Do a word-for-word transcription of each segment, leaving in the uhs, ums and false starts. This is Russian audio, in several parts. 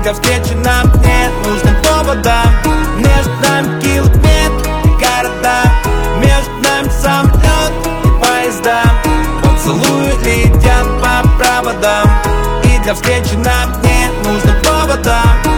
для встречи нам нет нужных повода. Между нами километр и города, между нами самолет и поезда. Поцелуи летят по проводам, и для встречи нам нет нужных повода.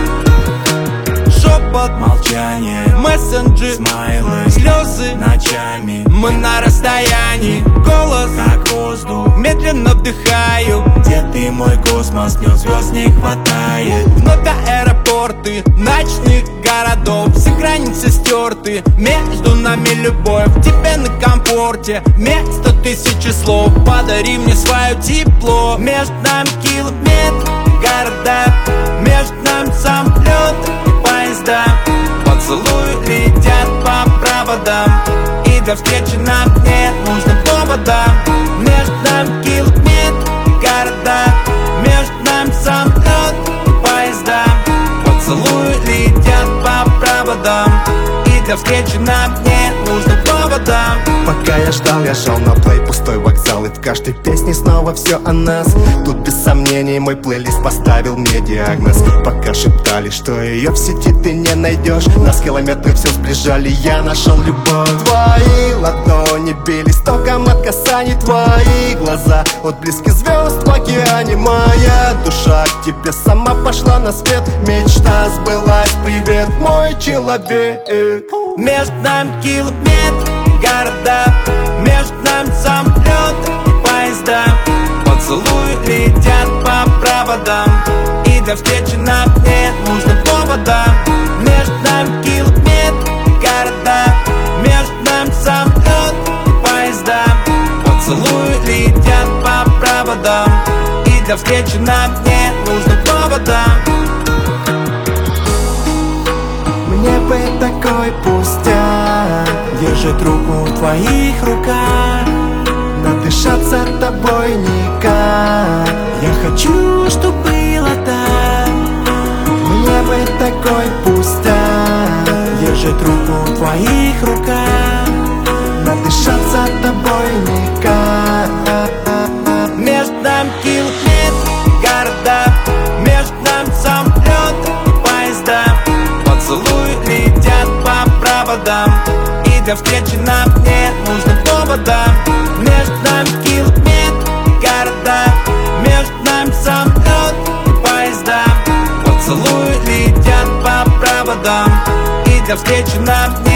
Шепот, молчание, мессенджи, смайлы, слезы ночами. Мы на расстоянии, голос как воздух, медленно вдыхаю. Где ты, мой космос, днем звезд не хватает. Вновь аэропорты ночных городов, все границы стерты, между нами любовь. Тебе на комфорте вместо тысячи слов. Подари мне свое тепло. Между нами километр города, между нами самолет и поезда. Поцелуи летят по проводам, и для встречи нам нет нужных повода. Между нами километр города, между нами самолет и поезда. Поцелуи летят по проводам, и для встречи нам нет нужных повода. Пока я ждал, я шел на плей, пустой вокзал, и в каждой песне снова все о нас. Тут без сомнений мой плейлист поставил мне диагноз. Пока шептали, что ее в сети ты не найдешь, нас километры все сближали, я нашел любовь. Твои ладони бились током от касаний, твои глаза отблески звезд в океане. Моя душа к тебе сама пошла на свет, мечта сбылась, привет, мой человек. Между нами километр города, между нами самолет и поезда. Поцелуи летят по проводам, и для встречи нам нет нужных повода. Между нами километр города, между нами самолет и поезда. Поцелуи летят по проводам, и для встречи нам нет нужных повода. Мне бы такой пустяк держать руку в твоих руках, надышаться тобой никак. Я хочу, чтоб было так. Мне бы такой пустяк держать руку в твоих руках, надышаться тобой никак. Между нами километр города, между нами самолет и поезда. Поцелуи летят по проводам, и для встречи нам нет нужных повода. Между нами километр города, между нами самолет и поезда. Поцелуи летят по проводам, и для встречи нам нет